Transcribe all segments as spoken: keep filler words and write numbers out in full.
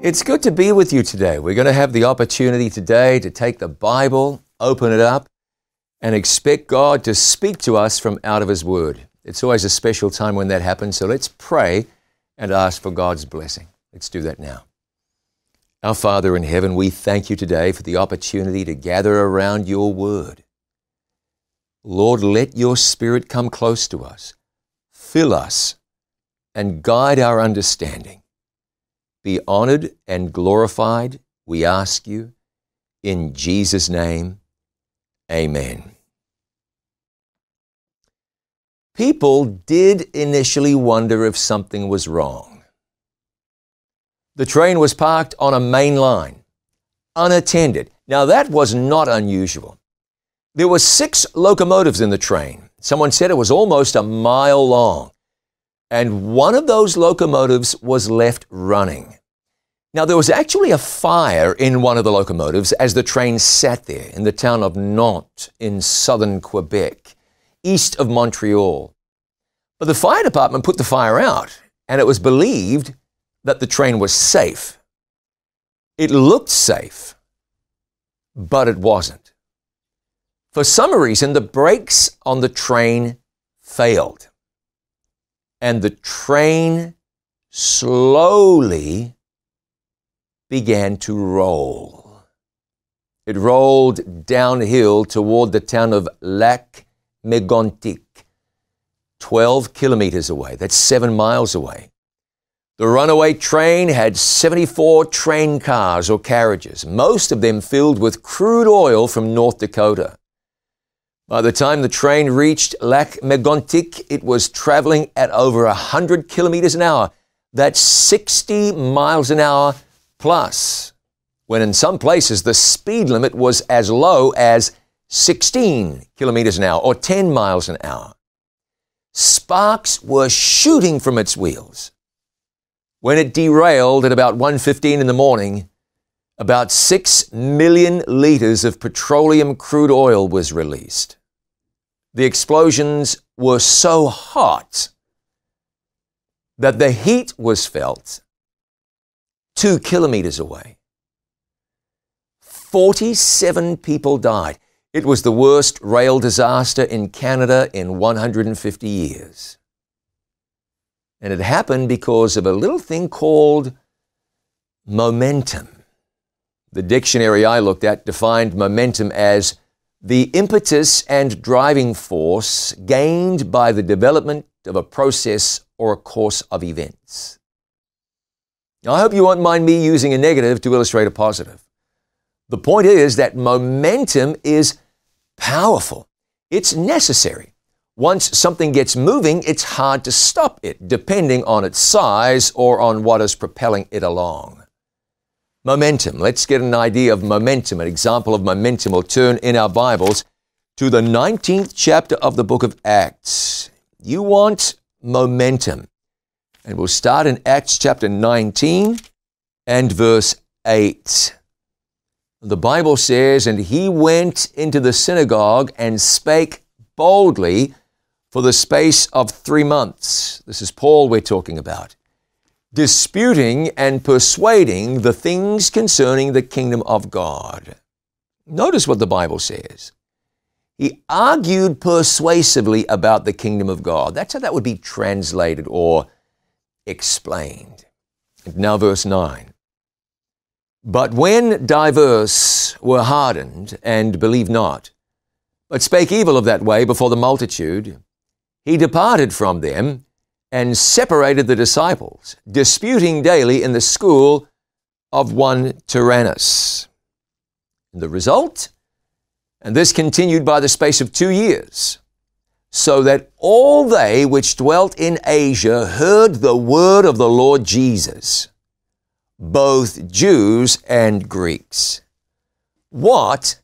It's good to be with you today. We're going to have the opportunity today to take the Bible, open it up, and expect God to speak to us from out of His Word. It's always a special time when that happens, so let's pray and ask for God's blessing. Let's do that now. Our Father in heaven, we thank you today for the opportunity to gather around your Word. Lord, let your Spirit come close to us, fill us, and guide our understanding. Be honored and glorified, we ask you, in Jesus' name, amen. People did initially wonder if something was wrong. The train was parked on a main line, unattended. Now that was not unusual. There were six locomotives in the train. Someone said it was almost a mile long. And one of those locomotives was left running. Now, there was actually a fire in one of the locomotives as the train sat there in the town of Nantes in southern Quebec, east of Montreal. But the fire department put the fire out, and it was believed that the train was safe. It looked safe, but it wasn't. For some reason, the brakes on the train failed. And the train slowly began to roll. It rolled downhill toward the town of Lac-Mégantic, twelve kilometers away. That's seven miles away. The runaway train had seventy-four train cars or carriages, most of them filled with crude oil from North Dakota. By the time the train reached Lac-Mégantic, it was traveling at over one hundred kilometers an hour. That's sixty miles an hour plus, when in some places the speed limit was as low as sixteen kilometers an hour or ten miles an hour. Sparks were shooting from its wheels. When it derailed at about one fifteen in the morning, about six million liters of petroleum crude oil was released. The explosions were so hot that the heat was felt two kilometers away. forty-seven people died. It was the worst rail disaster in Canada in one hundred fifty years. And it happened because of a little thing called momentum. The dictionary I looked at defined momentum as the impetus and driving force gained by the development of a process or a course of events. Now, I hope you won't mind me using a negative to illustrate a positive. The point is that momentum is powerful. It's necessary. Once something gets moving, it's hard to stop it, depending on its size or on what is propelling it along. Momentum. Let's get an idea of momentum. An example of momentum. We'll turn in our Bibles to the nineteenth chapter of the book of Acts. You want momentum. And we'll start in Acts chapter nineteen and verse eight. The Bible says, "And he went into the synagogue and spake boldly for the space of three months." This is Paul we're talking about. "Disputing and persuading the things concerning the kingdom of God." Notice what the Bible says. He argued persuasively about the kingdom of God. That's how that would be translated or explained. And now verse nine. "But when divers were hardened and believed not, but spake evil of that way before the multitude, he departed from them and separated the disciples, disputing daily in the school of one Tyrannus." And the result? "And this continued by the space of two years, so that all they which dwelt in Asia heard the word of the Lord Jesus, both Jews and Greeks." What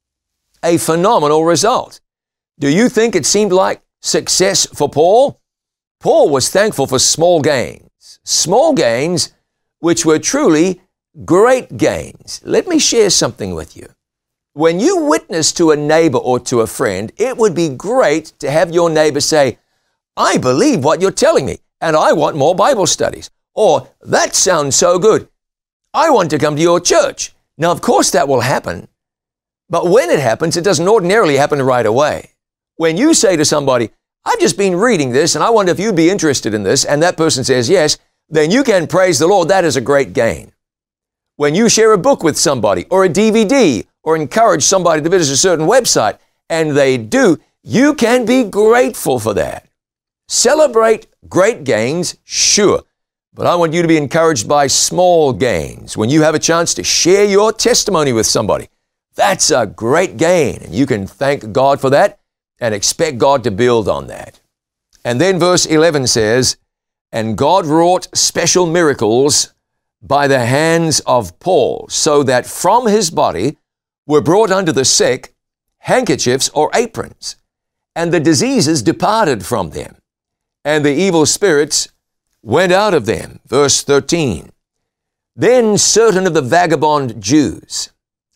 a phenomenal result. Do you think it seemed like success for Paul? Paul was thankful for small gains, small gains which were truly great gains. Let me share something with you. When you witness to a neighbor or to a friend, it would be great to have your neighbor say, "I believe what you're telling me, and I want more Bible studies." Or, "That sounds so good. I want to come to your church. Now, of course, that will happen. But when it happens, it doesn't ordinarily happen right away. When you say to somebody, I've just been reading this and I wonder if you'd be interested in this, and that person says yes, then you can praise the Lord. That is a great gain. When you share a book with somebody or a D V D or encourage somebody to visit a certain website, and they do, you can be grateful for that. Celebrate great gains, sure, but I want you to be encouraged by small gains. When you have a chance to share your testimony with somebody, that's a great gain, and you can thank God for that and expect God to build on that. And then verse eleven says, and God wrought special miracles by the hands of Paul, so that from his body were brought unto the sick handkerchiefs or aprons, and the diseases departed from them, and the evil spirits went out of them. Verse thirteen, then certain of the vagabond Jews,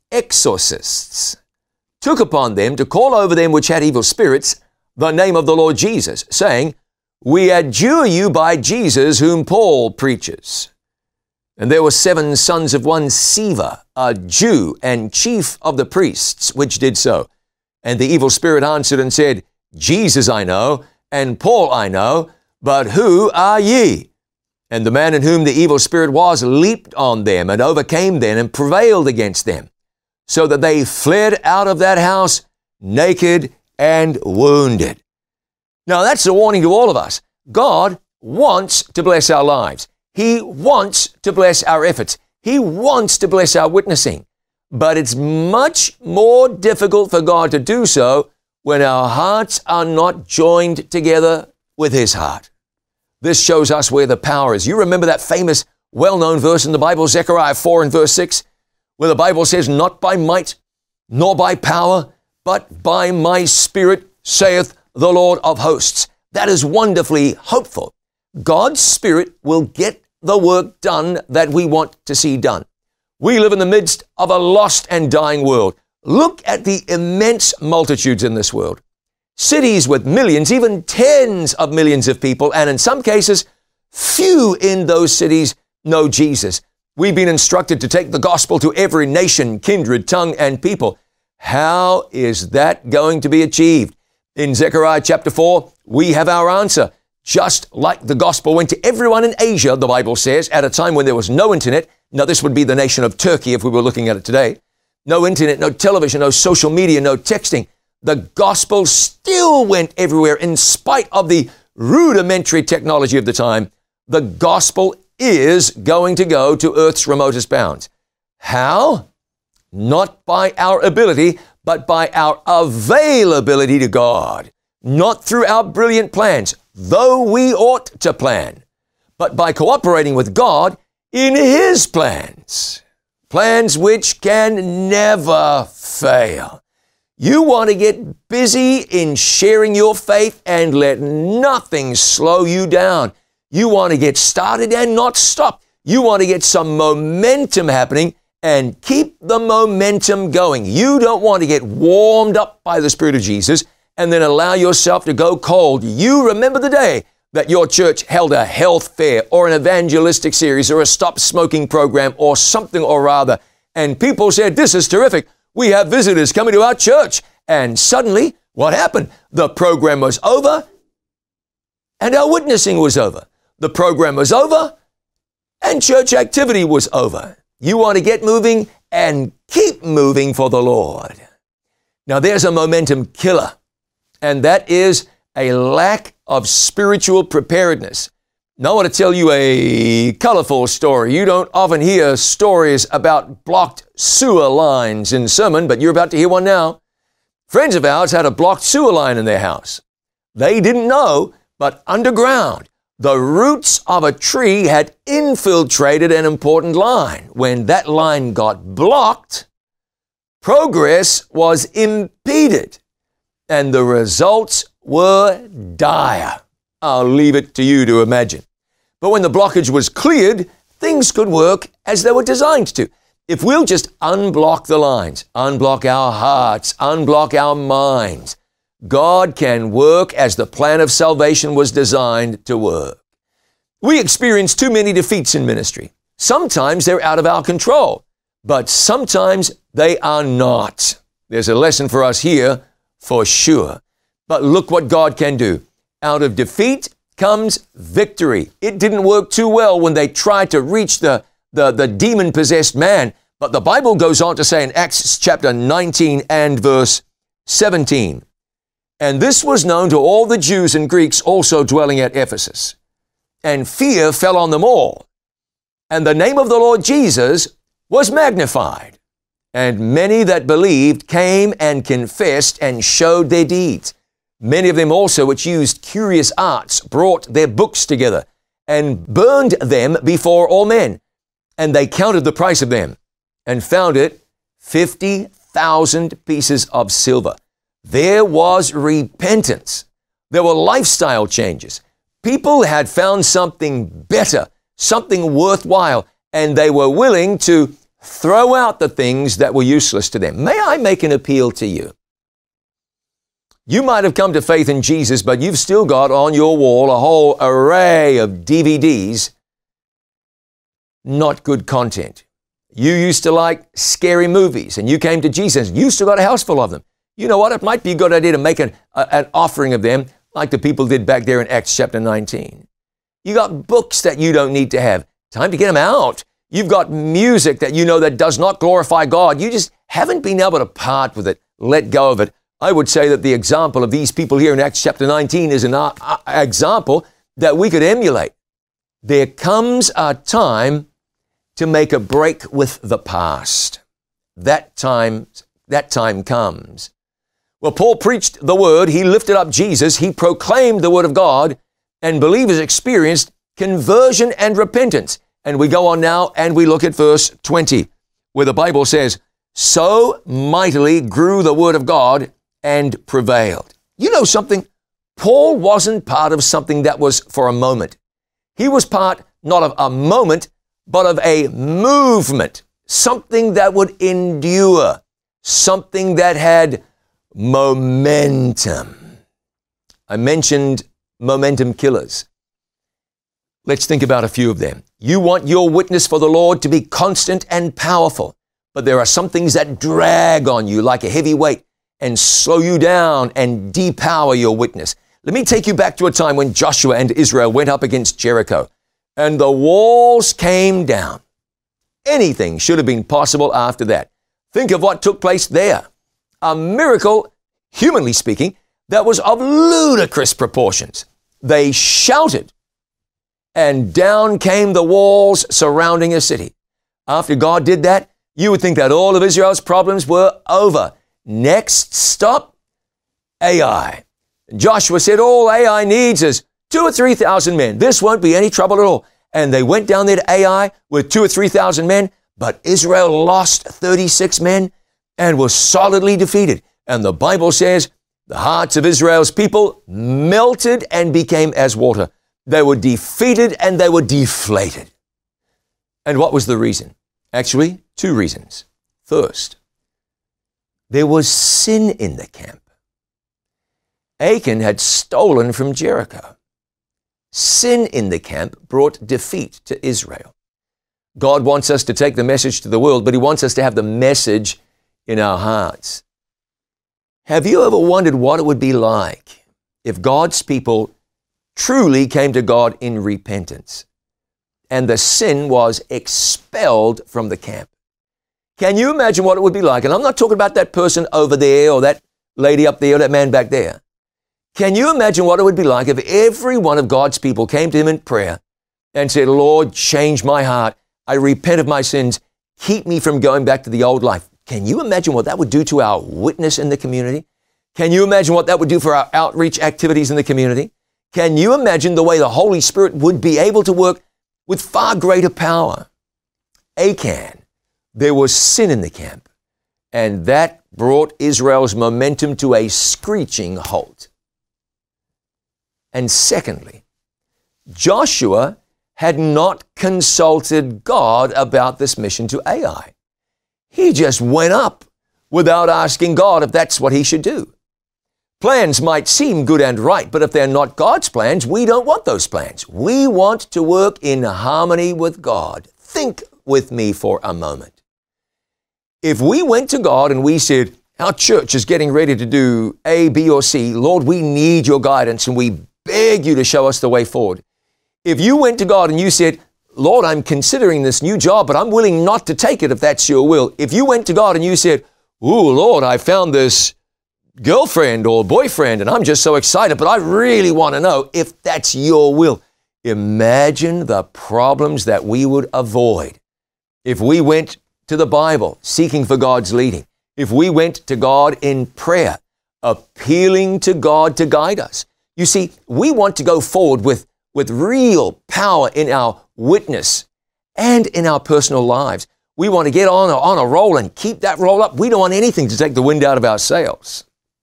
exorcists, took upon them to call over them which had evil spirits the name of the Lord Jesus, saying, we adjure you by Jesus whom Paul preaches. And there were seven sons of one Sceva, a Jew and chief of the priests, which did so. And the evil spirit answered and said, Jesus I know, and Paul I know, but who are ye? And the man in whom the evil spirit was leaped on them and overcame them and prevailed against them, so that they fled out of that house naked and wounded. Now that's a warning to all of us. God wants to bless our lives. He wants to bless our efforts. He wants to bless our witnessing. But it's much more difficult for God to do so when our hearts are not joined together with His heart. This shows us where the power is. You remember that famous, well-known verse in the Bible, Zechariah four and verse six, where the Bible says, not by might, nor by power, but by my Spirit, saith the Lord of hosts. That is wonderfully hopeful. God's Spirit will get the work done that we want to see done. We live in the midst of a lost and dying world. Look at the immense multitudes in this world. Cities with millions, even tens of millions of people, and in some cases, few in those cities know Jesus. We've been instructed to take the gospel to every nation, kindred, tongue, and people. How is that going to be achieved? In Zechariah chapter four, we have our answer. Just like the gospel went to everyone in Asia, the Bible says, at a time when there was no internet. Now, this would be the nation of Turkey if we were looking at it today. No internet, no television, no social media, no texting. The gospel still went everywhere in spite of the rudimentary technology of the time. The gospel is going to go to earth's remotest bounds. How? Not by our ability, but by our availability to God. Not through our brilliant plans, though we ought to plan, but by cooperating with God in His plans. Plans which can never fail. You want to get busy in sharing your faith and let nothing slow you down. You want to get started and not stop. You want to get some momentum happening and keep the momentum going. You don't want to get warmed up by the Spirit of Jesus and then allow yourself to go cold. You remember the day that your church held a health fair or an evangelistic series or a stop smoking program or something or other, and people said, this is terrific. We have visitors coming to our church. And suddenly, what happened? The program was over and our witnessing was over. The program was over and church activity was over. You want to get moving and keep moving for the Lord. Now, there's a momentum killer, and that is a lack of spiritual preparedness. Now, I want to tell you a colorful story. You don't often hear stories about blocked sewer lines in sermon, but you're about to hear one now. Friends of ours had a blocked sewer line in their house. They didn't know, but underground, the roots of a tree had infiltrated an important line. When that line got blocked, progress was impeded, and the results were dire. I'll leave it to you to imagine. But when the blockage was cleared, things could work as they were designed to. If we'll just unblock the lines, unblock our hearts, unblock our minds, God can work as the plan of salvation was designed to work. We experience too many defeats in ministry. Sometimes they're out of our control, but sometimes they are not. There's a lesson for us here for sure. But look what God can do. Out of defeat comes victory. It didn't work too well when they tried to reach the, the, the demon-possessed man. But the Bible goes on to say in Acts chapter nineteen and verse seventeen, and this was known to all the Jews and Greeks also dwelling at Ephesus. And fear fell on them all. And the name of the Lord Jesus was magnified. And many that believed came and confessed and showed their deeds. Many of them also which used curious arts brought their books together and burned them before all men. And they counted the price of them and found it fifty thousand pieces of silver. There was repentance. There were lifestyle changes. People had found something better, something worthwhile, and they were willing to throw out the things that were useless to them. May I make an appeal to you? You might have come to faith in Jesus, but you've still got on your wall a whole array of D V Ds, not good content. You used to like scary movies, and you came to Jesus. You still got a house full of them. You know what? It might be a good idea to make an, a, an offering of them, like the people did back there in Acts chapter nineteen. You got books that you don't need to have. Time to get them out. You've got music that you know that does not glorify God. You just haven't been able to part with it, let go of it. I would say that the example of these people here in Acts chapter nineteen is an uh, uh, example that we could emulate. There comes a time to make a break with the past. That time, that time comes. Well, Paul preached the word. He lifted up Jesus. He proclaimed the word of God, and believers experienced conversion and repentance. And we go on now and we look at verse twenty, where the Bible says, so mightily grew the word of God and prevailed. You know something? Paul wasn't part of something that was for a moment. He was part not of a moment, but of a movement, something that would endure, something that had momentum. I mentioned momentum killers. Let's think about a few of them. You want your witness for the Lord to be constant and powerful, but there are some things that drag on you like a heavy weight and slow you down and depower your witness. Let me take you back to a time when Joshua and Israel went up against Jericho, and the walls came down. Anything should have been possible after that. Think of what took place there. A miracle, humanly speaking, that was of ludicrous proportions. They shouted, and down came the walls surrounding a city. After God did that, you would think that all of Israel's problems were over. Next stop, Ai. Joshua said, all Ai needs is two or three thousand men. This won't be any trouble at all. And they went down there to Ai with two or three thousand men, but Israel lost thirty-six men and was solidly defeated. And the Bible says the hearts of Israel's people melted and became as water. They were defeated and they were deflated. And what was the reason? Actually, two reasons. First, there was sin in the camp. Achan had stolen from Jericho. Sin in the camp brought defeat to Israel. God wants us to take the message to the world, but he wants us to have the message in our hearts. Have you ever wondered what it would be like if God's people truly came to God in repentance and the sin was expelled from the camp? Can you imagine what it would be like? And I'm not talking about that person over there or that lady up there or that man back there. Can you imagine what it would be like if every one of God's people came to him in prayer and said, Lord, change my heart. I repent of my sins. Keep me from going back to the old life. Can you imagine what that would do to our witness in the community? Can you imagine what that would do for our outreach activities in the community? Can you imagine the way the Holy Spirit would be able to work with far greater power? Achan, there was sin in the camp, and that brought Israel's momentum to a screeching halt. And secondly, Joshua had not consulted God about this mission to Ai. He just went up without asking God if that's what he should do. Plans might seem good and right, but if they're not God's plans, we don't want those plans. We want to work in harmony with God. think with me for a moment. If we went to God and we said, our church is getting ready to do A, B, or C, Lord, we need your guidance and we beg you to show us the way forward. If you went to God and you said, Lord, I'm considering this new job, but I'm willing not to take it if that's your will. If you went to God and you said, ooh, Lord, I found this girlfriend or boyfriend and I'm just so excited, but I really want to know if that's your will. Imagine the problems that we would avoid if we went to the Bible seeking for God's leading. If we went to God in prayer, appealing to God to guide us. You see, we want to go forward with, with real power in our witness and in our personal lives. We want to get on a, on a roll and keep that roll up. We don't want anything to take the wind out of our sails.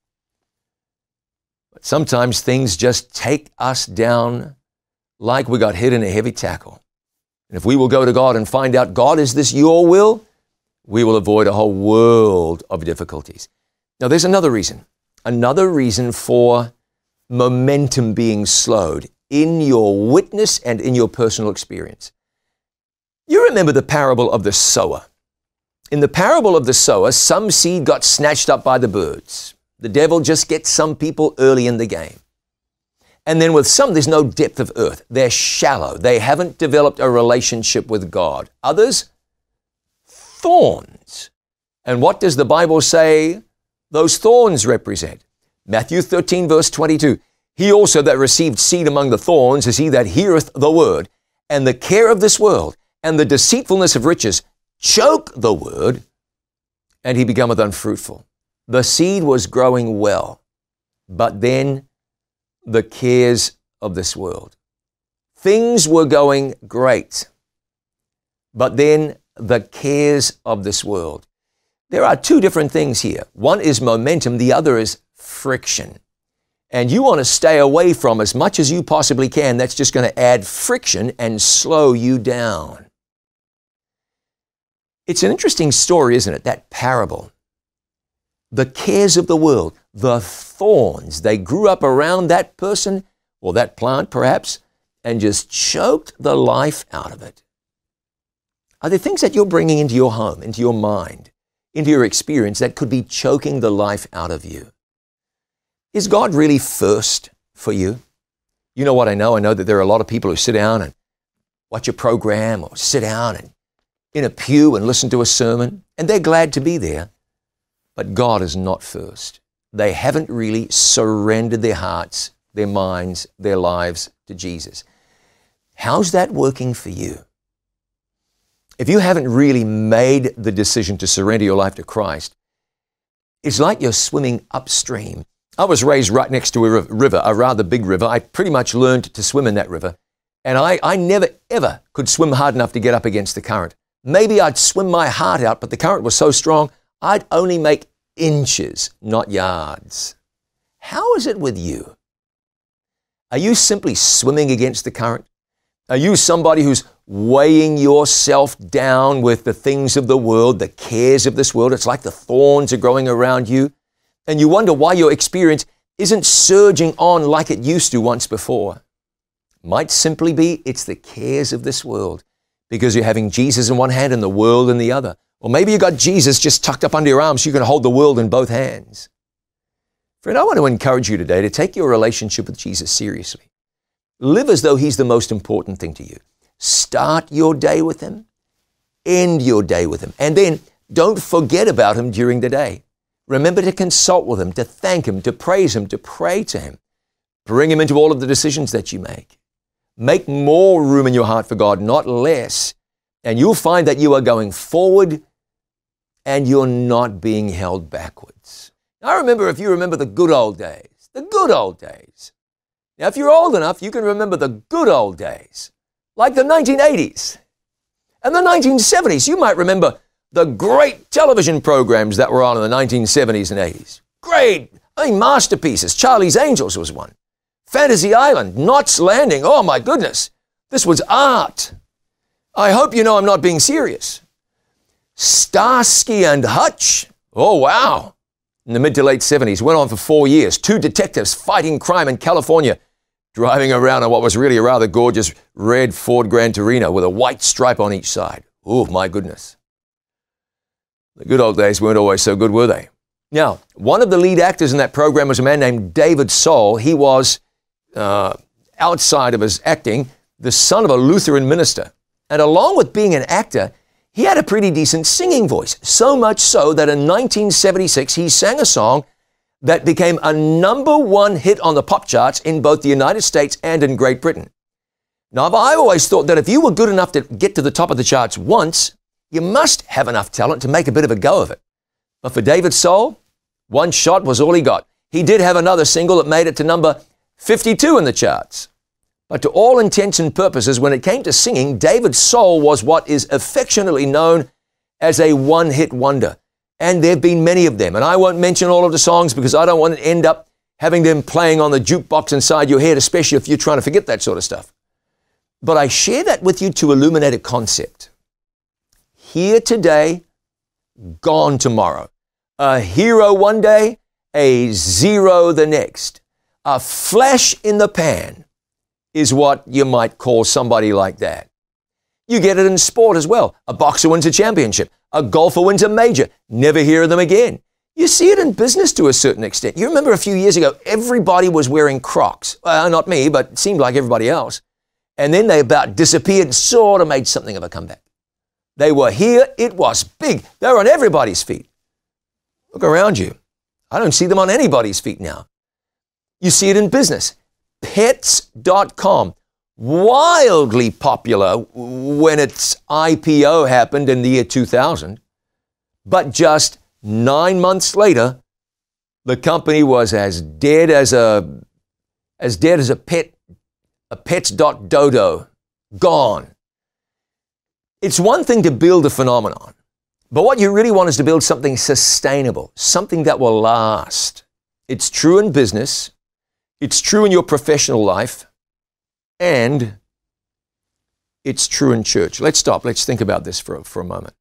But sometimes things just take us down like we got hit in a heavy tackle. And if we will go to God and find out, God, is this your will? We will avoid a whole world of difficulties. Now, there's another reason. Another reason for momentum being slowed in your witness and in your personal experience. You remember the parable of the sower. In the parable of the sower, some seed got snatched up by the birds. The devil just gets some people early in the game. And then with some, there's no depth of earth. They're shallow. They haven't developed a relationship with God. Others, thorns. And what does the Bible say those thorns represent? Matthew thirteen, verse twenty-two. He also that received seed among the thorns is he that heareth the word, and the care of this world, and the deceitfulness of riches choke the word, and he becometh unfruitful. The seed was growing well, but then the cares of this world. Things were going great, but then the cares of this world. There are two different things here. One is momentum, the other is friction. And you want to stay away from as much as you possibly can. That's just going to add friction and slow you down. It's an interesting story, isn't it? That parable. The cares of the world, the thorns, they grew up around that person or that plant perhaps and just choked the life out of it. Are there things that you're bringing into your home, into your mind, into your experience that could be choking the life out of you? Is God really first for you? You know what I know? I know that there are a lot of people who sit down and watch a program or sit down and in a pew and listen to a sermon, and they're glad to be there. But God is not first. They haven't really surrendered their hearts, their minds, their lives to Jesus. How's that working for you? If you haven't really made the decision to surrender your life to Christ, it's like you're swimming upstream. I was raised right next to a river, a rather big river. I pretty much learned to swim in that river. And I, I never, ever could swim hard enough to get up against the current. Maybe I'd swim my heart out, but the current was so strong, I'd only make inches, not yards. How is it with you? Are you simply swimming against the current? Are you somebody who's weighing yourself down with the things of the world, the cares of this world? It's like the thorns are growing around you, and you wonder why your experience isn't surging on like it used to once before. Might simply be it's the cares of this world, because you're having Jesus in one hand and the world in the other. Or maybe you got Jesus just tucked up under your arm so you can hold the world in both hands. Friend, I want to encourage you today to take your relationship with Jesus seriously. Live as though He's the most important thing to you. Start your day with Him. End your day with Him. And then don't forget about Him during the day. Remember to consult with Him, to thank Him, to praise Him, to pray to Him. Bring Him into all of the decisions that you make. Make more room in your heart for God, not less. And you'll find that you are going forward and you're not being held backwards. I remember, if you remember the good old days, the good old days. Now, if you're old enough, you can remember the good old days, like the nineteen eighties and the nineteen seventies. You might remember the great television programs that were on in the nineteen seventies and eighties. Great, I mean, masterpieces. Charlie's Angels was one. Fantasy Island, Knots Landing. Oh, my goodness. This was art. I hope you know I'm not being serious. Starsky and Hutch. Oh, wow. In the mid to late seventies, went on for four years. Two detectives fighting crime in California. driving around on what was really a rather gorgeous red Ford Gran Torino with a white stripe on each side. Oh, my goodness. The good old days weren't always so good, were they? Now, one of the lead actors in that program was a man named David Soul. He was, uh, outside of his acting, the son of a Lutheran minister. And along with being an actor, he had a pretty decent singing voice, so much so that in nineteen seventy-six, he sang a song that became a number one hit on the pop charts in both the United States and in Great Britain. Now, I always thought that if you were good enough to get to the top of the charts once, you must have enough talent to make a bit of a go of it. But for David Soul, one shot was all he got. He did have another single that made it to number fifty-two in the charts. But to all intents and purposes, when it came to singing, David Soul was what is affectionately known as a one-hit wonder. And there have been many of them. And I won't mention all of the songs because I don't want to end up having them playing on the jukebox inside your head, especially if you're trying to forget that sort of stuff. But I share that with you to illuminate a concept. Here today, gone tomorrow. A hero one day, a zero the next. A flash in the pan is what you might call somebody like that. You get it in sport as well. A boxer wins a championship. A golfer wins a major. Never hear of them again. You see it in business to a certain extent. You remember a few years ago, everybody was wearing Crocs. Well, not me, but it seemed like everybody else. And then they about disappeared and sort of made something of a comeback. They were here. It was big. They were on everybody's feet. Look around you. I don't see them on anybody's feet now. You see it in business. Pets dot com. Wildly popular when its I P O happened in the year two thousand. But just nine months later, the company was as dead as a, as dead as a pet, a pets.dodo. Gone. It's one thing to build a phenomenon, but what you really want is to build something sustainable, something that will last. It's true in business. It's true in your professional life. And it's true in church. Let's stop. Let's think about this for, for a moment.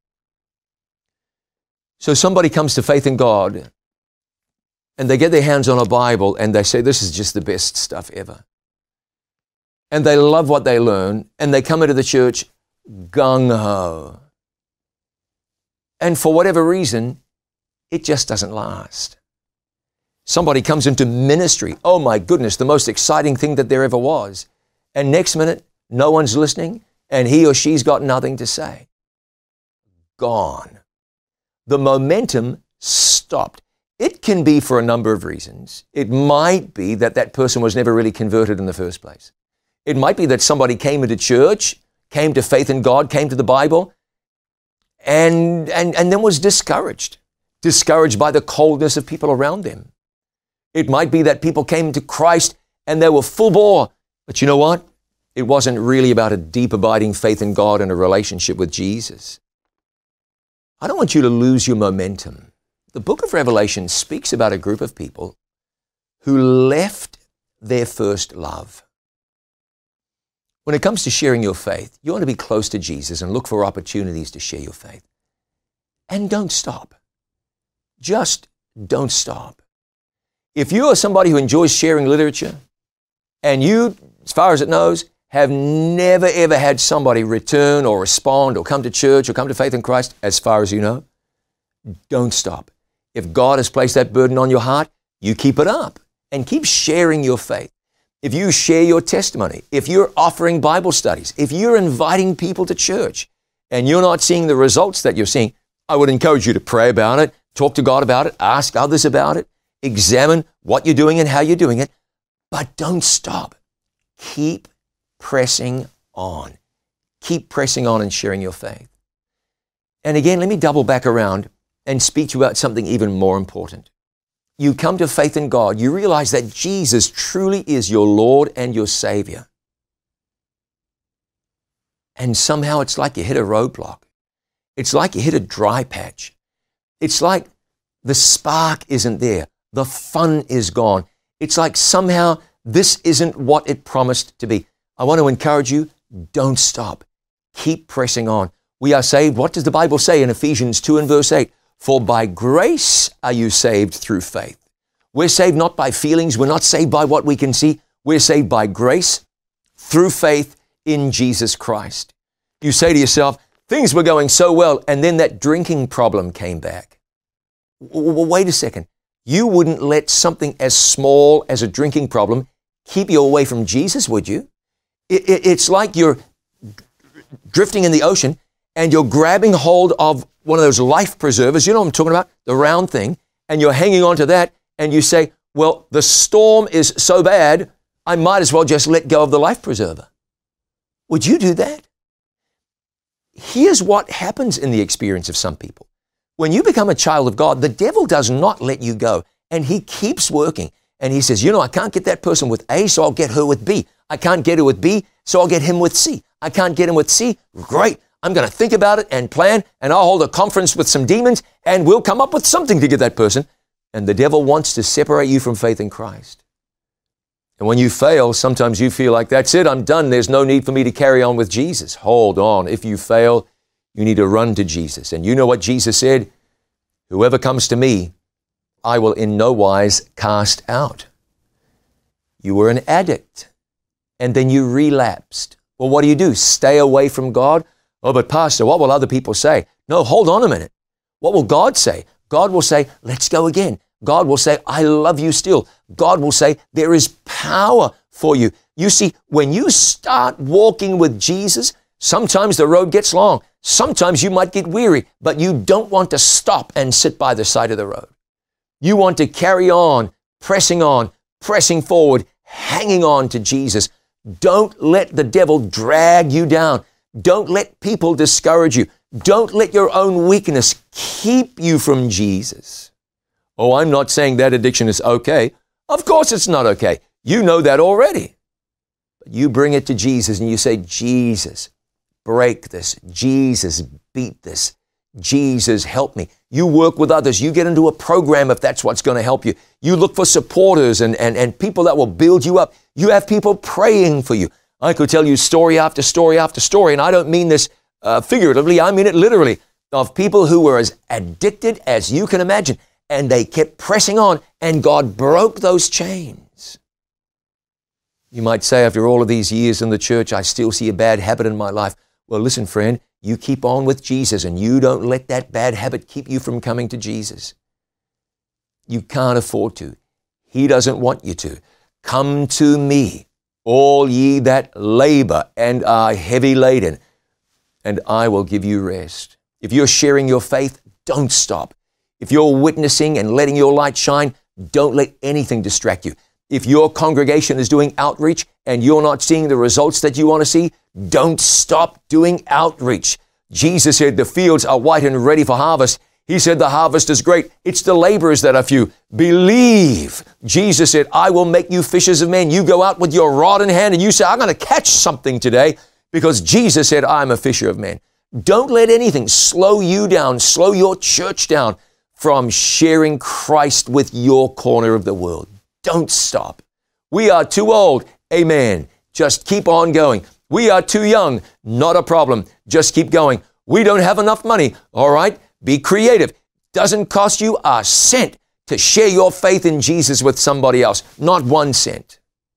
So somebody comes to faith in God and they get their hands on a Bible and they say, this is just the best stuff ever. And they love what they learn and they come into the church gung-ho. And for whatever reason, it just doesn't last. Somebody comes into ministry. Oh my goodness, the most exciting thing that there ever was. And next minute, no one's listening, and he or she's got nothing to say. Gone. The momentum stopped. It can be for a number of reasons. It might be that that person was never really converted in the first place. It might be that somebody came into church, came to faith in God, came to the Bible, and, and, and then was discouraged. Discouraged by the coldness of people around them. It might be that people came to Christ and they were full bore. But you know what? It wasn't really about a deep, abiding faith in God and a relationship with Jesus. I don't want you to lose your momentum. The book of Revelation speaks about a group of people who left their first love. When it comes to sharing your faith, you want to be close to Jesus and look for opportunities to share your faith. And don't stop. Just don't stop. If you are somebody who enjoys sharing literature, and you, as far as it knows, have never ever had somebody return or respond or come to church or come to faith in Christ, as far as you know, don't stop. If God has placed that burden on your heart, you keep it up and keep sharing your faith. If you share your testimony, if you're offering Bible studies, if you're inviting people to church and you're not seeing the results that you're seeing, I would encourage you to pray about it, talk to God about it, ask others about it, examine what you're doing and how you're doing it. But don't stop. Keep pressing on. Keep pressing on and sharing your faith. And again, let me double back around and speak to you about something even more important. You come to faith in God, you realize that Jesus truly is your Lord and your Savior. And somehow it's like you hit a roadblock. It's like you hit a dry patch. It's like the spark isn't there. The fun is gone. It's like somehow this isn't what it promised to be. I want to encourage you, don't stop. Keep pressing on. We are saved. What does the Bible say in Ephesians two and verse eight? For by grace are you saved through faith. We're saved not by feelings. We're not saved by what we can see. We're saved by grace through faith in Jesus Christ. You say to yourself, things were going so well, and then that drinking problem came back. Well, wait a second. You wouldn't let something as small as a drinking problem keep you away from Jesus, would you? It, it, it's like you're drifting in the ocean and you're grabbing hold of one of those life preservers, you know what I'm talking about, the round thing, and you're hanging on to that, and you say, well, the storm is so bad, I might as well just let go of the life preserver. Would you do that? Here's what happens in the experience of some people. When you become a child of God, the devil does not let you go, and he keeps working. And he says, you know, I can't get that person with A, so I'll get her with B. I can't get her with B, so I'll get him with C. I can't get him with C. Great. I'm going to think about it and plan, and I'll hold a conference with some demons, and we'll come up with something to get that person. And the devil wants to separate you from faith in Christ. And when you fail, sometimes you feel like, that's it, I'm done. There's no need for me to carry on with Jesus. Hold on. If you fail, you need to run to Jesus. And you know what Jesus said? Whoever comes to me, I will in no wise cast out. You were an addict, and then you relapsed. Well, what do you do? Stay away from God? Oh, but Pastor, what will other people say? No, hold on a minute. What will God say? God will say, let's go again. God will say, I love you still. God will say, there is power for you. You see, when you start walking with Jesus, sometimes the road gets long. Sometimes you might get weary, but you don't want to stop and sit by the side of the road. You want to carry on, pressing on, pressing forward, hanging on to Jesus. Don't let the devil drag you down. Don't let people discourage you. Don't let your own weakness keep you from Jesus. Oh, I'm not saying that addiction is okay. Of course it's not okay. You know that already. But you bring it to Jesus and you say, Jesus, break this. Jesus, beat this. Jesus, help me. You work with others. You get into a program if that's what's going to help you. You look for supporters and, and, and people that will build you up. You have people praying for you. I could tell you story after story after story, and I don't mean this uh, figuratively, I mean it literally, of people who were as addicted as you can imagine, and they kept pressing on, and God broke those chains. You might say, after all of these years in the church, I still see a bad habit in my life. Well, listen, friend, you keep on with Jesus, and you don't let that bad habit keep you from coming to Jesus. You can't afford to. He doesn't want you to. Come to me, all ye that labor and are heavy laden, and I will give you rest. If you're sharing your faith, don't stop. If you're witnessing and letting your light shine, don't let anything distract you. If your congregation is doing outreach and you're not seeing the results that you want to see, don't stop doing outreach. Jesus said the fields are white and ready for harvest. He said the harvest is great. It's the laborers that are few. Believe. Jesus said, I will make you fishers of men. You go out with your rod in hand and you say, I'm going to catch something today because Jesus said, I'm a fisher of men. Don't let anything slow you down, slow your church down from sharing Christ with your corner of the world. Don't stop. We are too old. Amen. Just keep on going. We are too young. Not a problem. Just keep going. We don't have enough money. All right. Be creative. Doesn't cost you a cent to share your faith in Jesus with somebody else. Not one cent.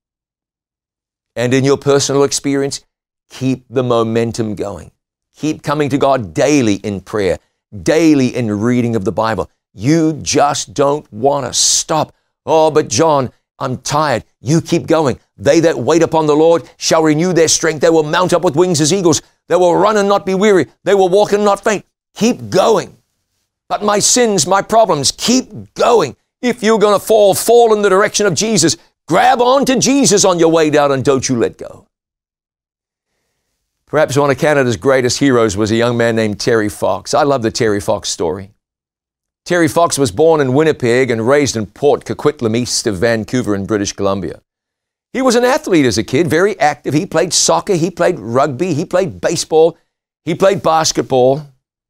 And in your personal experience, keep the momentum going. Keep coming to God daily in prayer, daily in reading of the Bible. You just don't want to stop. Oh, but John, I'm tired. You keep going. They that wait upon the Lord shall renew their strength. They will mount up with wings as eagles. They will run and not be weary. They will walk and not faint. Keep going. But my sins, my problems, keep going. If you're going to fall, fall in the direction of Jesus. Grab on to Jesus on your way down and don't you let go. Perhaps one of Canada's greatest heroes was a young man named Terry Fox. I love the Terry Fox story. Terry Fox was born in Winnipeg and raised in Port Coquitlam, east of Vancouver in British Columbia. He was an athlete as a kid, very active. He played soccer, he played rugby, he played baseball, he played basketball.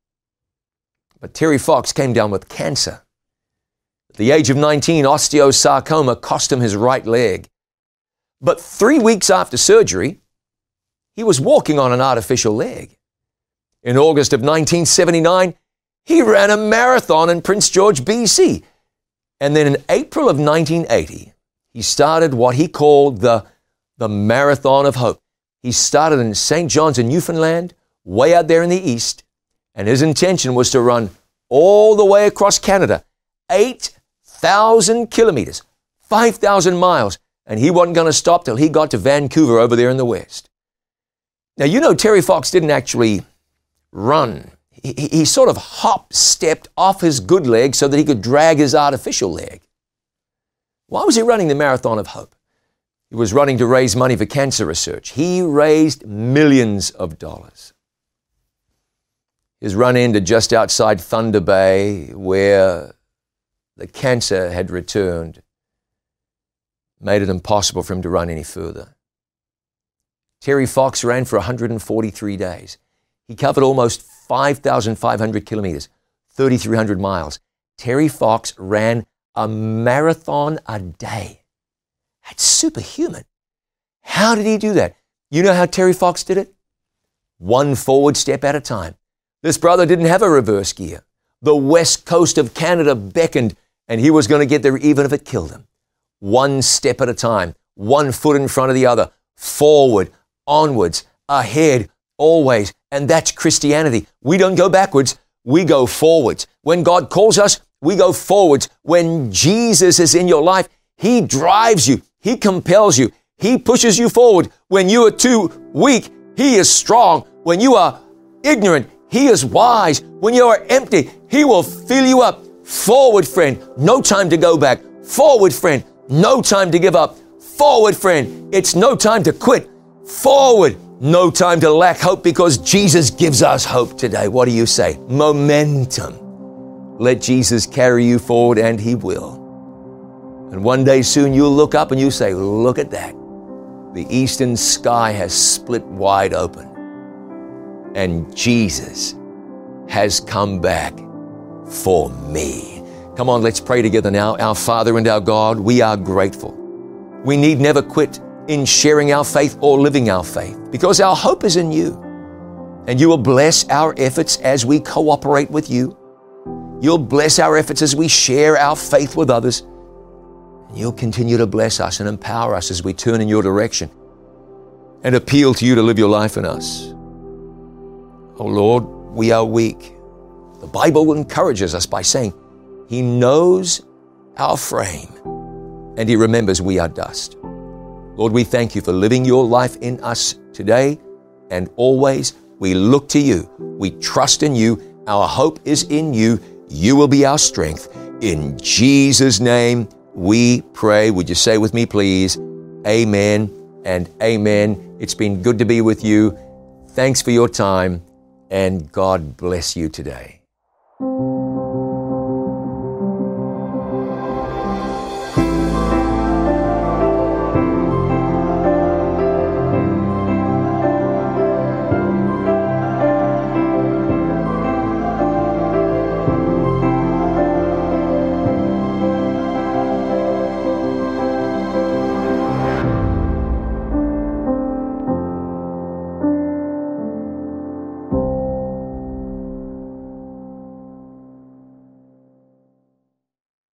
But Terry Fox came down with cancer. At the age of nineteen, osteosarcoma cost him his right leg. But three weeks after surgery, he was walking on an artificial leg. In August of nineteen seventy-nine, he ran a marathon in Prince George, B C. And then in April of nineteen eighty, he started what he called the, the Marathon of Hope. He started in Saint John's in Newfoundland, way out there in the east, and his intention was to run all the way across Canada, eight thousand kilometers, five thousand miles, and he wasn't going to stop till he got to Vancouver over there in the west. Now, you know, Terry Fox didn't actually run. He, he sort of hop-stepped off his good leg so that he could drag his artificial leg. Why was he running the Marathon of Hope? He was running to raise money for cancer research. He raised millions of dollars. His run ended just outside Thunder Bay, where the cancer had returned, made it impossible for him to run any further. Terry Fox ran for one hundred forty-three days. He covered almost five thousand five hundred kilometers, three thousand three hundred miles. Terry Fox ran a marathon a day. That's superhuman. How did he do that? You know how Terry Fox did it? One forward step at a time. This brother didn't have a reverse gear. The west coast of Canada beckoned, and he was going to get there even if it killed him. One step at a time, one foot in front of the other, forward, onwards, ahead, always. And that's Christianity. We don't go backwards, we go forwards. When God calls us, we go forwards. When Jesus is in your life, He drives you, He compels you, He pushes you forward. When you are too weak, He is strong. When you are ignorant, He is wise. When you are empty, He will fill you up. Forward, friend. No time to go back. Forward, friend. No time to give up. Forward, friend. It's no time to quit. Forward. No time to lack hope, because Jesus gives us hope today. What do you say? Momentum. Let Jesus carry you forward, and He will. And one day soon you'll look up and you say, look at that. The eastern sky has split wide open. And Jesus has come back for me. Come on, let's pray together now. Our Father and our God, we are grateful. We need never quit in sharing our faith or living our faith, because our hope is in You. And You will bless our efforts as we cooperate with You. You'll bless our efforts as we share our faith with others. And You'll continue to bless us and empower us as we turn in Your direction and appeal to You to live Your life in us. Oh Lord, we are weak. The Bible encourages us by saying He knows our frame and He remembers we are dust. Lord, we thank You for living Your life in us today and always. We look to You. We trust in You. Our hope is in You. You will be our strength. In Jesus' name we pray. Would you say with me, please? Amen and amen. It's been good to be with you. Thanks for your time, and God bless you today.